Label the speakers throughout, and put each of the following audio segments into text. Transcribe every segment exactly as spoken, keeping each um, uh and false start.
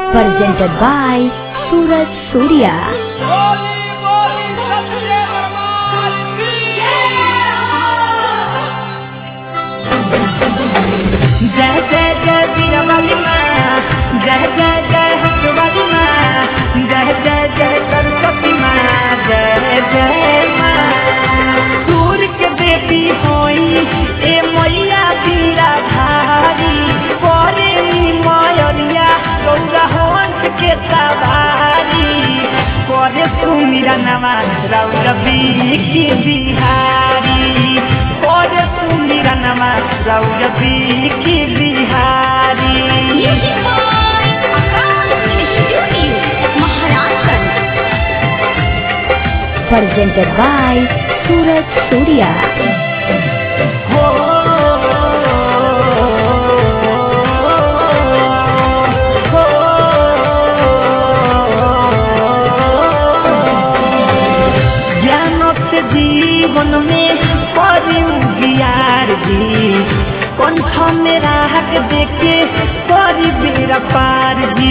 Speaker 1: presented by Suraj Surya.
Speaker 2: जय जय जय वीरवाली माँ, जय जय जय हंसवाली माँ, जय जय जय सरस्वती माँ, जय जय माँ। सूर्य के बेटी होई ए मैया बीरा धारी, करे मयरिया गौरा हंस के सवारी, करे सुमिरा नवाज रौरा की बिहारी, करे सुमिरा नवाज रौरा की Bihari.
Speaker 1: Presented by Suraj Surya.
Speaker 2: हो हो ज्ञान से जीवन में परियार जी, कंठ में राहत देखे परी बेरा पार जी।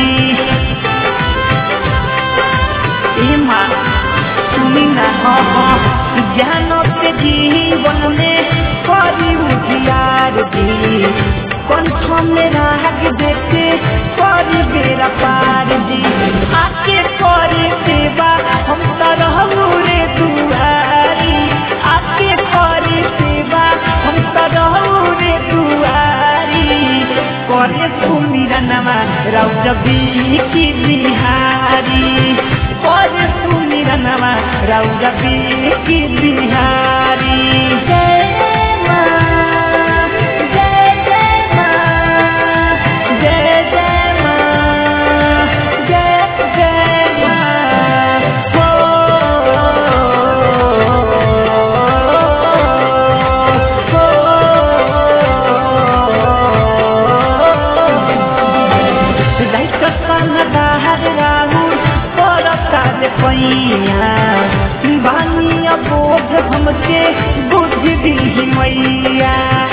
Speaker 2: ए माँ सुनी ना ज्ञान से जीवन में परी उजियार जी, कंठ में राहत देखे परी बेरा पार जी। आके करे सेवा हम तरहु रे दुआरी, आके करे सेवा हम तरहु रे दुआरी, करे सुमिरा नवाज रौरा की बिहारी, करे सुमिरा नवाज रौरा की बिहारी। जय माँ, जय जय माँ, जय जय माँ, जय जय माँ। हो बानिया बोझ हमके बुद्धि दी मैया।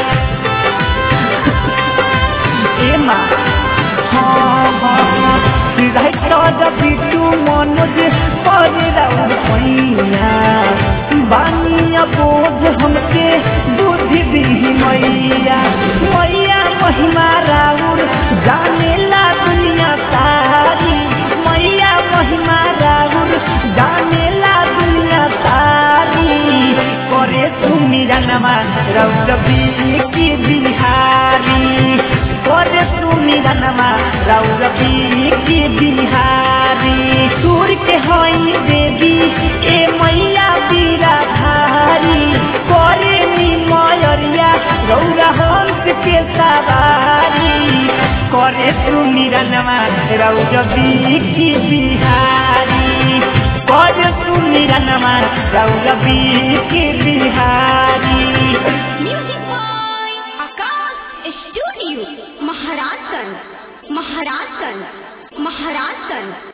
Speaker 2: ए माँ हाँ हाँ बिटू मनोज पर मैया, बानिया बोझ हमके बुद्धि दी मैया। मैया महिमा राउर जानेला दुनिया सारी, मैया महिमा राउर जानेला दुनिया सारी, करे सुमिरा नवाज रौरा की बिहारी, करे सुमिरा नवाज रौरा की बिहारी। सूर्य के हई देवी ए मैया बीरा धारी, करे मयरिया रौरा हंस के सवारी, करे सुमिरा नवाज रौरा की बिहारी, करे सुमिरा नवाज रौरा की बिहारी।
Speaker 3: Music by Akash studio, Maharajganj, Maharajganj, Maharajganj.